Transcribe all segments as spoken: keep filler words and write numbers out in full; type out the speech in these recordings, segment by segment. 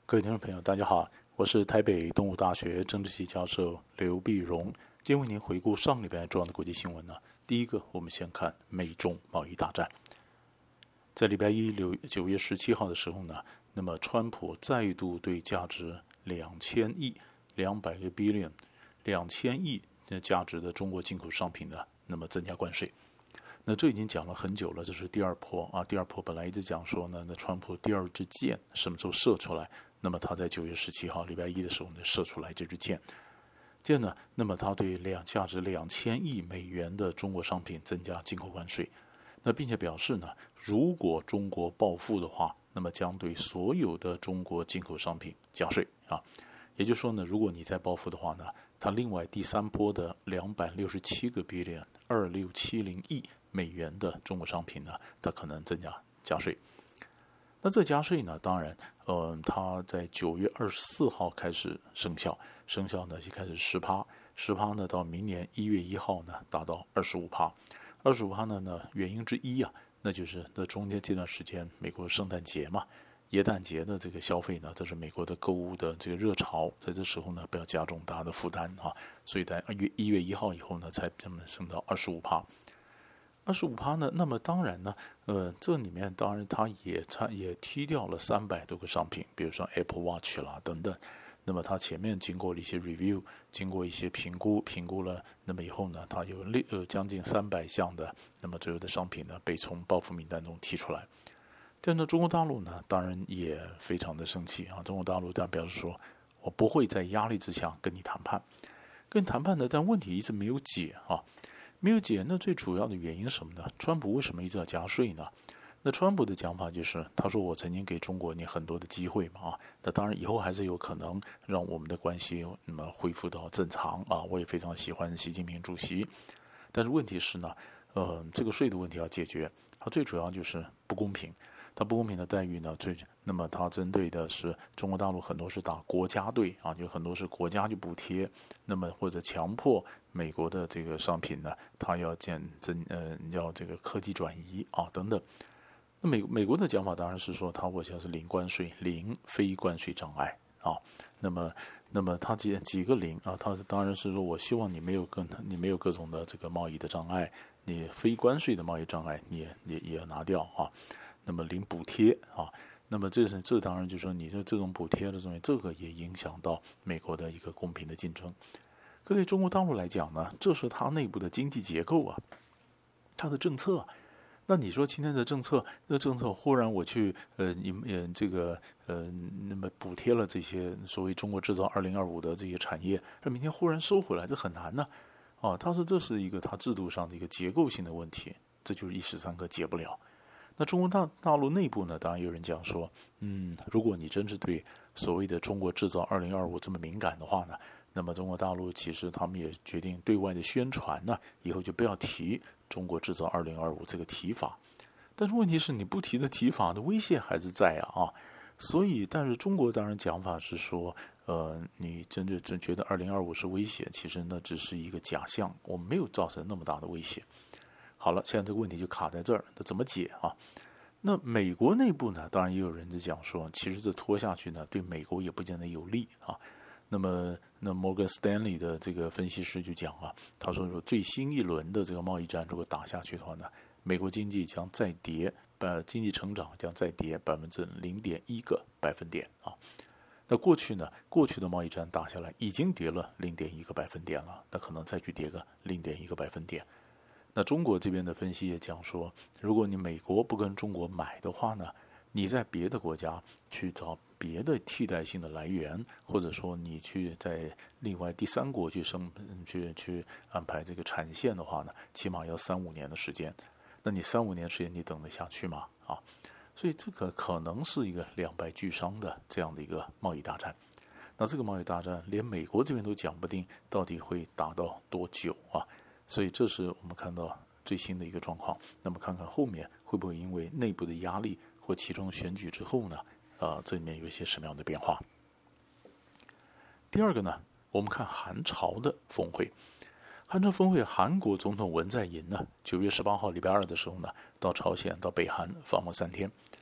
各位听众朋友，大家好，我是台北东吴大学政治系教授刘必荣。今天为您回顾上礼拜重要的国际新闻呢。第一个，我们先看美中贸易大战。在礼拜一六九月十七号的时候呢，那么川普再度对价值两千亿、两百个 billion、两千亿的价值的中国进口商品呢，那么增加关税。那这已经讲了很久了，这是第二波啊。第二波本来一直讲说呢，那川普第二支箭什么时候射出来？那么他在九月十七号礼拜一的时候呢，射出来这支箭。箭呢，那么他对两价值两千亿美元的中国商品增加进口关税。那并且表示呢，如果中国报复的话，那么将对所有的中国进口商品加税啊。也就是说呢，如果你再报复的话呢，他另外第三波的两百六十七个 billion 二六七零亿美元的中国商品呢，它可能增加加税。那这加税呢，当然，呃，它在九月二十四号开始生效，生效呢就开始十趴，十趴呢到明年一月一号呢达到二十五趴，二十五趴呢呢原因之一啊，那就是在中间这段时间，美国圣诞节嘛，耶诞节的这个消费呢，这是美国的购物的这个热潮，在这时候呢不要加重大家的负担啊，所以在月一月一号以后呢，才这么升到二十五趴。二十五趴呢？那么当然呢，呃，这里面当然它也参也踢掉了三百多个商品，比如说 Apple Watch 啦等等。那么它前面经过了一些 review， 经过一些评估，评估了，那么以后呢，它有六呃将近三百项的那么左右的商品呢被从报复名单中踢出来。但是中国大陆呢，当然也非常的生气啊！中国大陆当然表示说，我不会在压力之下跟你谈判，跟你谈判的，但问题一直没有解啊。没有解，那最主要的原因是什么呢？川普为什么一直要加税呢？那川普的讲法就是，他说我曾经给中国你很多的机会嘛啊，那当然以后还是有可能让我们的关系那么恢复到正常啊。我也非常喜欢习近平主席，但是问题是呢，呃，这个税的问题要解决，它最主要就是不公平。它不公平的待遇呢，最那么它针对的是中国大陆很多是打国家队啊，就很多是国家去补贴，那么或者强迫美国的这个商品呢，它要建增呃要这个科技转移啊等等。那美美国的讲法当然是说，它我想是零关税、零非关税障碍啊。那么那么它几几个零啊？它当然是说我希望你没有各你没有各种的这个贸易的障碍，你非关税的贸易障碍你也也也要拿掉啊。那么零补贴啊，那么这是这当然就是说你的这种补贴的东西，这个也影响到美国的一个公平的竞争。可对中国大陆来讲呢，这是它内部的经济结构啊，它的政策。那你说今天的政策，那政策忽然我去呃你们这个呃那么补贴了这些所谓中国制造二零二五的这些产业，而明天忽然收回来，这很难呢。啊，他说这是一个他制度上的一个结构性的问题，这就是一时三刻解不了。那中国大大陆内部呢，当然有人讲说，嗯，如果你真是对所谓的中国制造二零二五这么敏感的话呢，那么中国大陆其实他们也决定对外的宣传呢，以后就不要提中国制造二零二五这个提法。但是问题是你不提的提法的威胁还是在啊啊，所以但是中国当然讲法是说，呃，你真的真觉得二零二五是威胁，其实那只是一个假象，我们没有造成那么大的威胁。好了，现在这个问题就卡在这儿，那怎么解啊？那美国内部呢，当然也有人在讲说，其实这拖下去呢，对美国也不见得有利啊。那么，那摩根斯丹利的这个分析师就讲啊，他说说最新一轮的这个贸易战如果打下去的话呢，美国经济将再跌，呃，经济成长将再跌百分之零点一个百分点啊。那过去呢，过去的贸易战打下来已经跌了零点一个百分点了，那可能再去跌个零点一个百分点。那中国这边的分析也讲说，如果你美国不跟中国买的话呢，你在别的国家去找别的替代性的来源，或者说你去在另外第三国去生去去安排这个产线的话呢，起码要三五年的时间。那你三五年时间你等得下去吗？啊，所以这个可能是一个两败俱伤的这样的一个贸易大战。那这个贸易大战连美国这边都讲不定到底会打到多久啊？所以这是我们看到最新的一个状况。那么看看后面会不会因为内部的压力或其中选举之后呢，呃，这里面有一些什么样的变化。第二个呢，我们看韩朝的峰会。韩朝峰会，韩国总统文在寅呢，九月十八号礼拜二的时候呢，到朝鲜到北韩访问三天。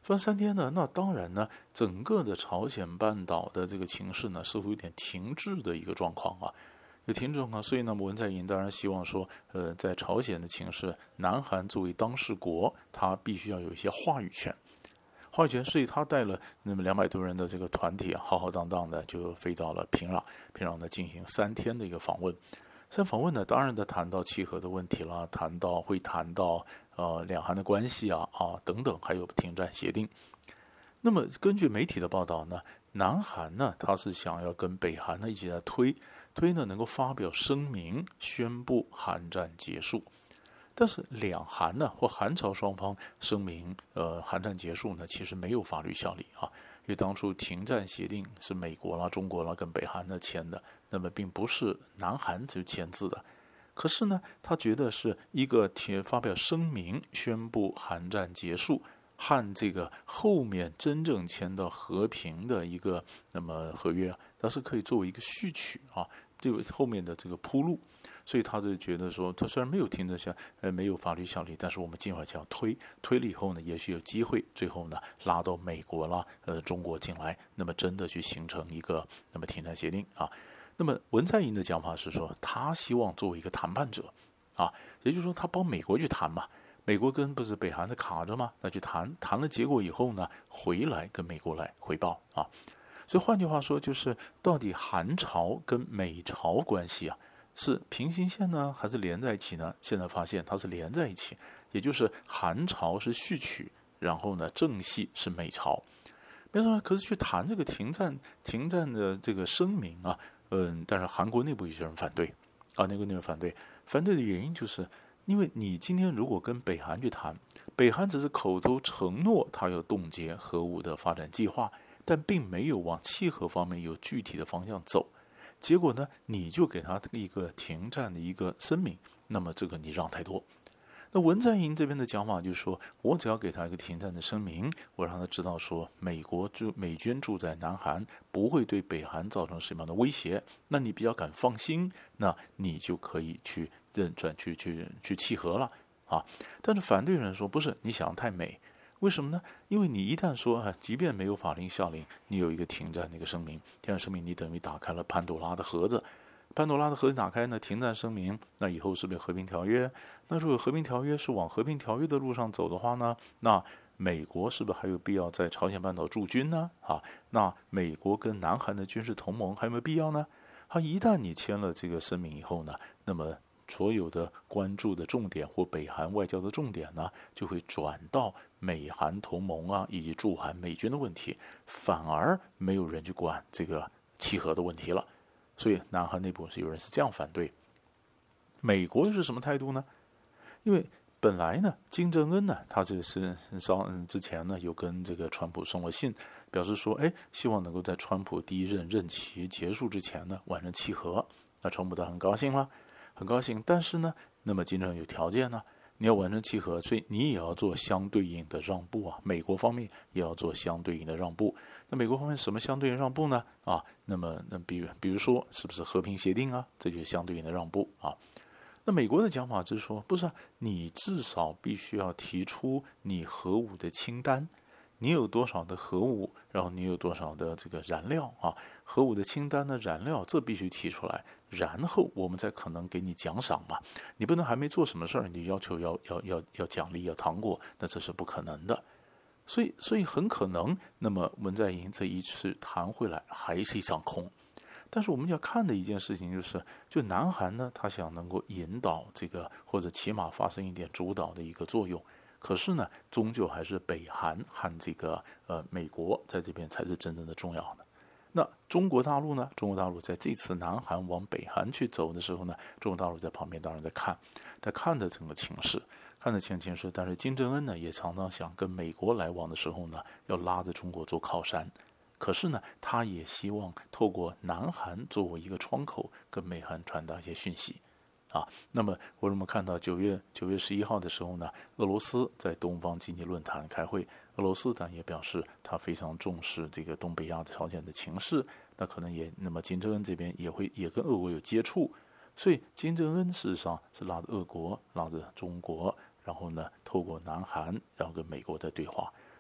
分三天呢，那当然呢，整个的朝鲜半岛的这个情势呢，似乎有点停滞的一个状况啊，有停滞状况。所以呢，文在寅当然希望说，呃，在朝鲜的情势，南韩作为当事国，他必须要有一些话语权。话语权，所以他带了那么两百多人的这个团体啊，浩浩荡荡的就飞到了平壤，平壤呢进行三天的一个访问。三访问呢，当然的谈到契合的问题啦，谈到会谈到呃两韩的关系啊啊等等，还有停战协定。那么根据媒体的报道呢，南韩呢他是想要跟北韩呢一起来推推呢能够发表声明宣布韩战结束。但是两韩呢或韩朝双方声明呃韩战结束呢其实没有法律效力啊，因为当初停战协定是美国啦、中国啦跟北韩呢签的，那么并不是南韩就签字的。可是呢，他觉得是一个发表声明宣布韩战结束，和这个后面真正签到和平的一个那么合约，它是可以作为一个序曲啊，对后面的这个铺路。所以他就觉得说，他虽然没有停止下，呃，没有法律效力，但是我们今晚想要推推了以后呢，也许有机会，最后呢拉到美国啦，呃，中国进来，那么真的去形成一个那么停战协定啊。那么文在寅的讲法是说，他希望作为一个谈判者啊，也就是说他帮美国去谈嘛，美国跟不是北韩的卡着嘛，那去谈谈了结果以后呢，回来跟美国来汇报啊。所以换句话说，就是到底韩朝跟美朝关系啊，是平行线呢，还是连在一起呢？现在发现它是连在一起，也就是韩朝是序曲，然后呢正戏是美朝。没错，可是去谈这个停战停战的这个声明啊，嗯，但是韩国内部有些人反对啊，内部内部反对，反对的原因就是因为你今天如果跟北韩去谈，北韩只是口头承诺他要冻结核武的发展计划，但并没有往契合方面有具体的方向走。结果呢，你就给他一个停战的一个声明，那么这个你让太多。那文在寅这边的讲法就是说，我只要给他一个停战的声明，我让他知道说，美国驻美军驻在南韩不会对北韩造成什么样的威胁，那你比较敢放心，那你就可以去认转去去去契合了啊。但是反对人说，不是，你想得太美。为什么呢？因为你一旦说啊，即便没有法令效力，你有一个停战的一个声明，停战声明你等于打开了潘多拉的盒子。潘多拉的盒子打开呢，停战声明，那以后是不是和平条约？那如果和平条约是往和平条约的路上走的话呢，那美国是不是还有必要在朝鲜半岛驻军呢？啊，那美国跟南韩的军事同盟还有没有必要呢？啊，一旦你签了这个声明以后呢，那么所有的关注的重点或北韩外交的重点呢，就会转到美韩同盟啊，以及驻韩美军的问题，反而没有人去管这个契合的问题了。所以南韩内部是有人是这样反对。美国是什么态度呢？因为本来呢，金正恩呢，他这是稍之前呢，有跟这个川普送了信，表示说，哎，希望能够在川普第一任任期结束之前呢，完成契合。那川普当然很高兴了，很高兴。但是呢，那么金正恩有条件呢，你要完成契合，所以你也要做相对应的让步啊。美国方面也要做相对应的让步。那美国方面什么相对应让步呢？啊，那么那比如比如说，是不是和平协定啊？这就是相对应的让步啊。那美国的讲法就是说，不是、啊、你至少必须要提出你核武的清单，你有多少的核武，然后你有多少的这个燃料啊？核武的清单的燃料，这必须提出来，然后我们才可能给你奖赏嘛。你不能还没做什么事儿，你要求要要要要奖励要糖果，那这是不可能的。所以，所以很可能，那么文在寅这一次谈回来还是一场空。但是我们要看的一件事情就是，就南韩呢，他想能够引导这个，或者起码发生一点主导的一个作用。可是呢，终究还是北韩和这个呃美国在这边才是真正的重要的。那中国大陆呢？中国大陆在这次南韩往北韩去走的时候呢，中国大陆在旁边当然在看，在看着整个情势。看着情情势，但是金正恩呢也常常想跟美国来往的时候呢，要拉着中国做靠山。可是呢，他也希望透过南韩作为一个窗口，跟美韩传达一些讯息。啊，那么我们看到九月九月十一号的时候呢，俄罗斯在东方经济论坛开会，俄罗斯当然也表示他非常重视这个东北亚朝鲜的情势，那可能也那么金正恩这边也会也跟俄国有接触，所以金正恩事实上是拉着俄国，拉着中国。然后呢，透过南韩，然后跟美国的对话，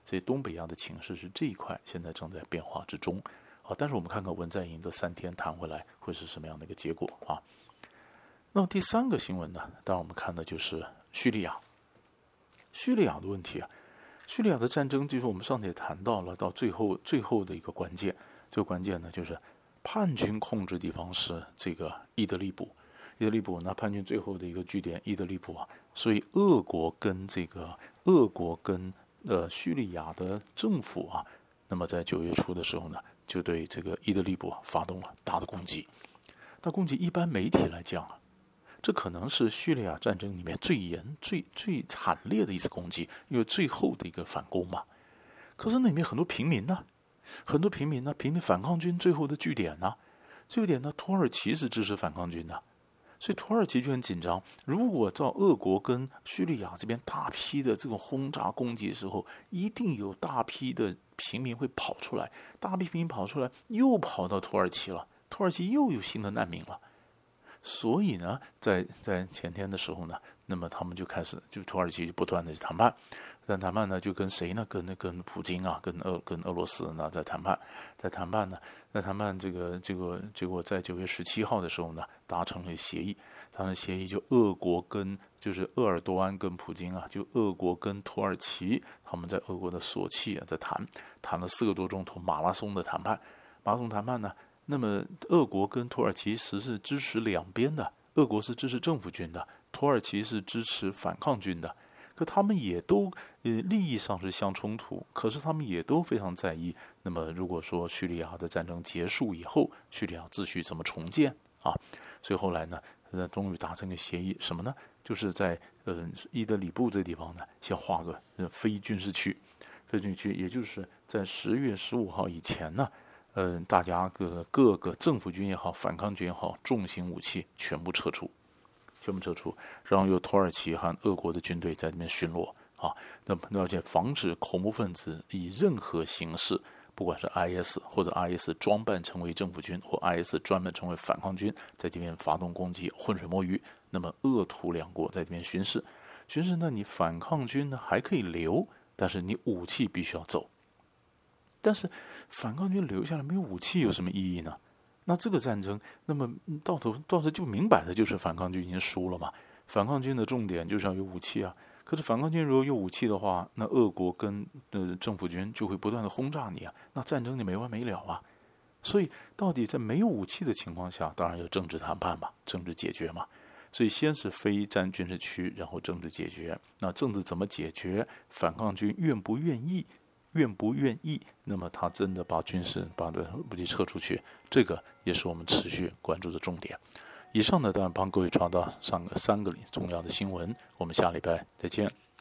所以东北亚的情势是这一块现在正在变化之中。好，但是我们看看文在寅这三天谈回来会是什么样的一个结果啊？那么第三个新闻呢，当然我们看的就是叙利亚。叙利亚的问题啊，叙利亚的战争就是我们上次也谈到了，到最后最后的一个关键，这个关键呢就是叛军控制地方是这个伊德利卜，伊德利卜那叛军最后的一个据点伊德利卜啊，所以俄国跟这个俄国跟呃叙利亚的政府啊，那么在九月初的时候呢，就对这个伊德利卜发动了大的攻击。大攻击一般媒体来讲啊，这可能是叙利亚战争里面最严、最最惨烈的一次攻击，因为最后的一个反攻嘛。可是那里面很多平民呢、啊，很多平民呢、啊，平民反抗军最后的据点呢、啊，这个点呢，土耳其是支持反抗军的，所以土耳其就很紧张。如果照俄国跟叙利亚这边大批的这种轰炸攻击的时候，一定有大批的平民会跑出来，大批平民跑出来，又跑到土耳其了，土耳其又有新的难民了。所以呢，在在前天的时候呢，那么他们就开始，就土耳其就不断的谈判，在谈判呢，就跟谁呢？跟跟普京啊，跟俄跟俄罗斯呢在谈判，在谈判呢，在谈判这个这个结果在九月十七号的时候呢，达成了协议，达成协议就俄国跟就是鄂尔多安跟普京啊，就俄国跟土耳其他们在俄国的索契啊在谈，谈了四个多钟头马拉松的谈判，马拉松谈判呢。那么，俄国跟土耳其实是支持两边的，俄国是支持政府军的，土耳其是支持反抗军的。可他们也都呃利益上是相冲突，可是他们也都非常在意。那么，如果说叙利亚的战争结束以后，叙利亚秩序怎么重建啊？所以后来呢，呃，终于达成个协议，什么呢？就是在呃伊德里布这个地方呢，先划个呃非军事区，非军事区，也就是在十月十五号以前呢。嗯、呃，大家各各个政府军也好，反抗军也好，重型武器全部撤出，全部撤出，然后由土耳其和俄国的军队在那边巡逻啊，那而且防止恐怖分子以任何形式，不管是 I S 或者 I S 装扮成为政府军，或 I S 专门成为反抗军，在这边发动攻击，浑水摸鱼。那么俄土两国在这边巡视，巡视呢，你反抗军呢还可以留，但是你武器必须要走。但是反抗军留下来没有武器有什么意义呢？那这个战争，那么到头到时就明摆的就是反抗军已经输了嘛。反抗军的重点就是要有武器啊。可是反抗军如果有武器的话，那俄国跟呃政府军就会不断的轰炸你啊，那战争就没完没了啊。所以到底在没有武器的情况下，当然要政治谈判嘛，政治解决嘛。所以先是非战军事区，然后政治解决。那政治怎么解决？反抗军愿不愿意？愿不愿意？那么他真的把军事把的武器撤出去，这个也是我们持续关注的重点。以上呢，当然帮各位抓到上个三个重要的新闻，我们下礼拜再见。